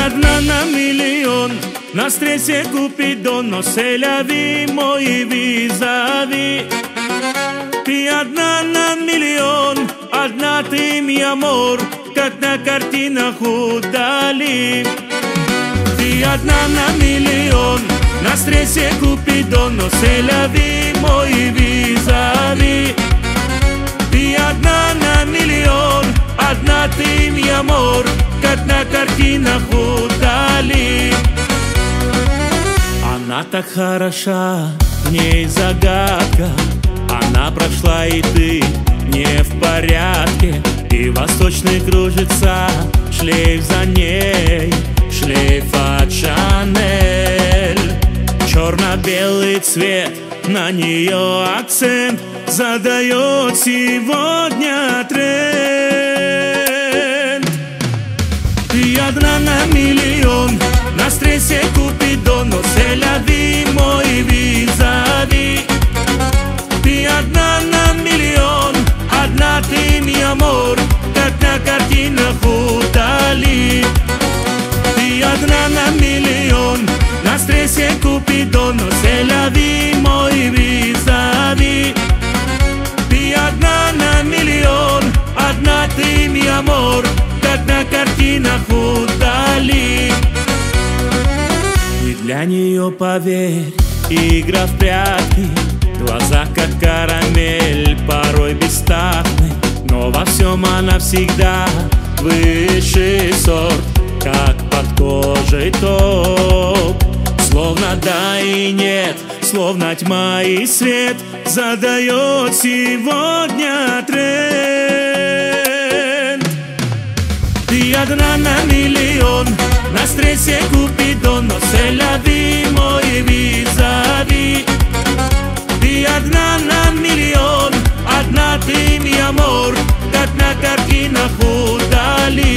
одна на миллион, на встрече Купидон, но селяви мой визави. Ты одна на миллион, одна ты, mi amor, как на картинах удали. Ты одна на миллион, на встрече Купидон, но селяви мой визави. Ты одна на миллион, одна ты, mi amor, как на картинах удали. Она так хороша, в ней загадка. Она прошла, и ты не в порядке. И восточный кружится шлейф за ней, шлейф от Шанель. Черно-белый цвет, на нее акцент задает сегодня тренд. Ты одна на миллион, на встрече Купидон, но селяви мой визави. Ты одна на миллион, одна ты, mi amor, как на картинах удали. Ты одна на миллион, на встрече Купидон, но селяви мой визави. Ты одна на миллион, одна ты, mi amor, как на картинах удали. И для нее, поверь, игра в прятки. Глаза как карамель, порой бестактны, но во всем она всегда высший сорт, как под кожей топ. Словно да и нет, словно тьма и свет, задает сегодня тренд. Ты одна на миллион, на встрече Купидон, но селяви мой визави. Ты одна на миллион, одна ты, mi amor, как на картинах удали.